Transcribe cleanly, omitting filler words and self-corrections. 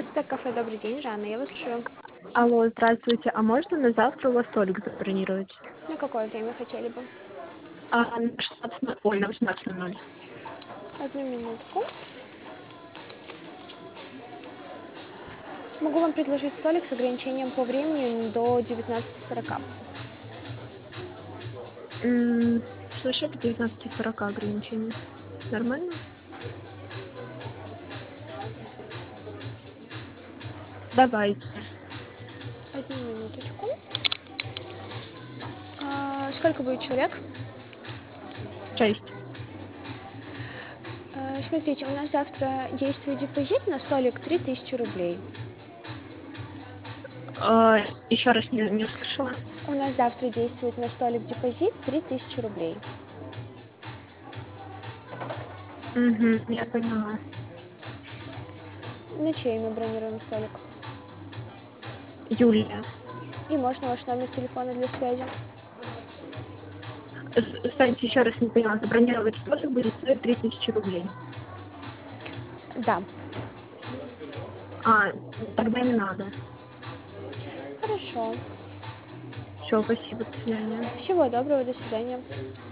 Так, кафе, добрый день, Жанна, я вас слушаю. Алло, здравствуйте. А можно на завтра у вас столик забронировать? На какое время хотели бы? На 16, ой, на 18:00. Одну минутку. Могу вам предложить столик с ограничением по времени до 19:40. Слушай, к 19:40 ограничение. Нормально? Давайте. Одну минуточку. Сколько будет человек? 6. Смотрите, у нас завтра действует депозит на столик 3000 рублей. Еще раз не услышала. У нас завтра действует на столик депозит 3000 рублей. Угу, я поняла. На чей мы бронируем столик? Юлия. И можно ваш номер телефона для связи? Кстати, еще раз не поняла. Забронировать столик будет стоить 3000 рублей. Да. Тогда не надо. Хорошо. Все, спасибо, до свидания. Всего доброго, до свидания.